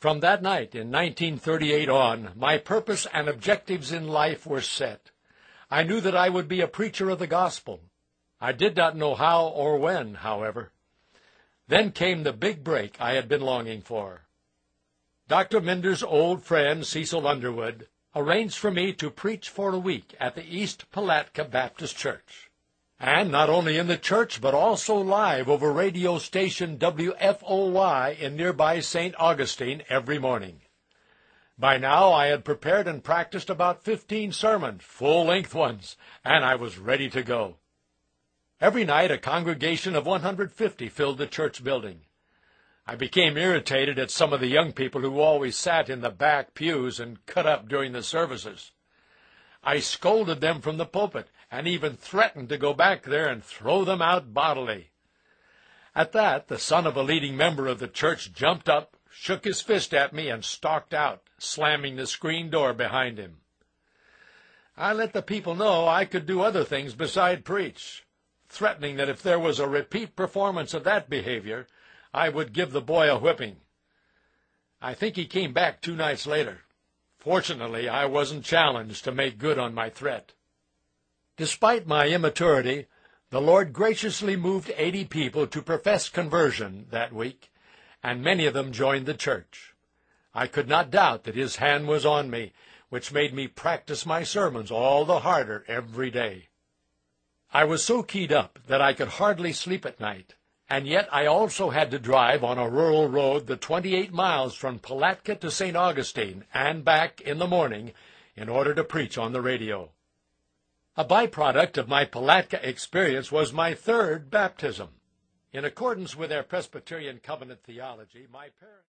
From that night in 1938 on, my purpose and objectives in life were set. I knew that I would be a preacher of the gospel. I did not know how or when, however. Then came the big break I had been longing for. Dr. Minder's old friend, Cecil Underwood, arranged for me to preach for a week at the East Palatka Baptist Church. And not only in the church, but also live over radio station WFOY in nearby St. Augustine every morning. By now I had prepared and practiced about 15 sermons, full-length ones, and I was ready to go. Every night a congregation of 150 filled the church building. I became irritated at some of the young people who always sat in the back pews and cut up during the services. I scolded them from the pulpit and even threatened to go back there and throw them out bodily. At that, the son of a leading member of the church jumped up, shook his fist at me, and stalked out, slamming the screen door behind him. I let the people know I could do other things beside preach, threatening that if there was a repeat performance of that behavior, I would give the boy a whipping. I think he came back 2 nights later. Fortunately, I wasn't challenged to make good on my threat. Despite my immaturity, the Lord graciously moved 80 people to profess conversion that week, and many of them joined the church. I could not doubt that His hand was on me, which made me practice my sermons all the harder every day. I was so keyed up that I could hardly sleep at night, and yet I also had to drive on a rural road the 28 miles from Palatka to St. Augustine and back in the morning in order to preach on the radio. A byproduct of my Palatka experience was my third baptism. In accordance with their Presbyterian covenant theology, my parents